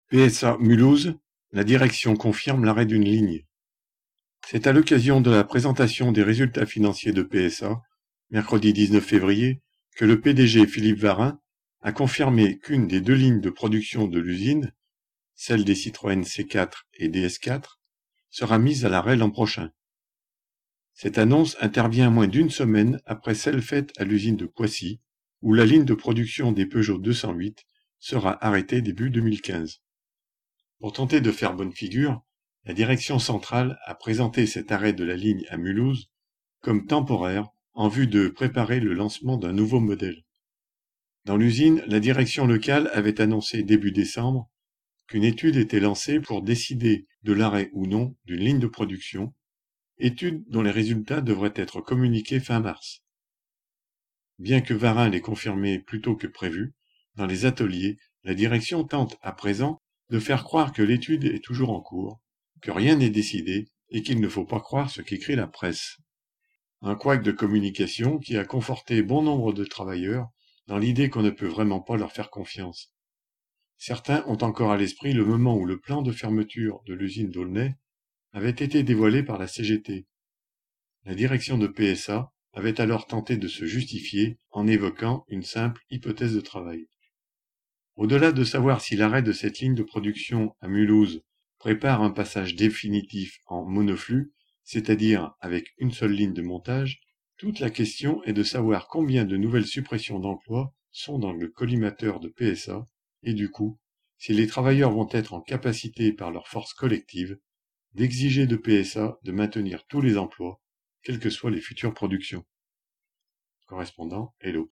PSA Mulhouse, la direction confirme l'arrêt d'une ligne. C'est à l'occasion de la présentation des résultats financiers de PSA, mercredi 19 février, que le PDG Philippe Varin a confirmé qu'une des deux lignes de production de l'usine, celle des Citroën C4 et DS4, sera mise à l'arrêt l'an prochain. Cette annonce intervient moins d'une semaine après celle faite à l'usine de Poissy, où la ligne de production des Peugeot 208 sera arrêtée début 2015. Pour tenter de faire bonne figure, la direction centrale a présenté cet arrêt de la ligne à Mulhouse comme temporaire en vue de préparer le lancement d'un nouveau modèle. Dans l'usine, la direction locale avait annoncé début décembre qu'une étude était lancée pour décider de l'arrêt ou non d'une ligne de production, étude dont les résultats devraient être communiqués fin mars. Bien que Varin l'ait confirmé plus tôt que prévu, dans les ateliers, la direction tente à présent de faire croire que l'étude est toujours en cours, que rien n'est décidé et qu'il ne faut pas croire ce qu'écrit la presse. Un couac de communication qui a conforté bon nombre de travailleurs dans l'idée qu'on ne peut vraiment pas leur faire confiance. Certains ont encore à l'esprit le moment où le plan de fermeture de l'usine d'Aulnay avait été dévoilé par la CGT. La direction de PSA avait alors tenté de se justifier en évoquant une simple hypothèse de travail. Au-delà de savoir si l'arrêt de cette ligne de production à Mulhouse prépare un passage définitif en monoflux, c'est-à-dire avec une seule ligne de montage, toute la question est de savoir combien de nouvelles suppressions d'emplois sont dans le collimateur de PSA et du coup, si les travailleurs vont être en capacité par leur force collective d'exiger de PSA de maintenir tous les emplois, quelles que soient les futures productions. Correspondant, Hello.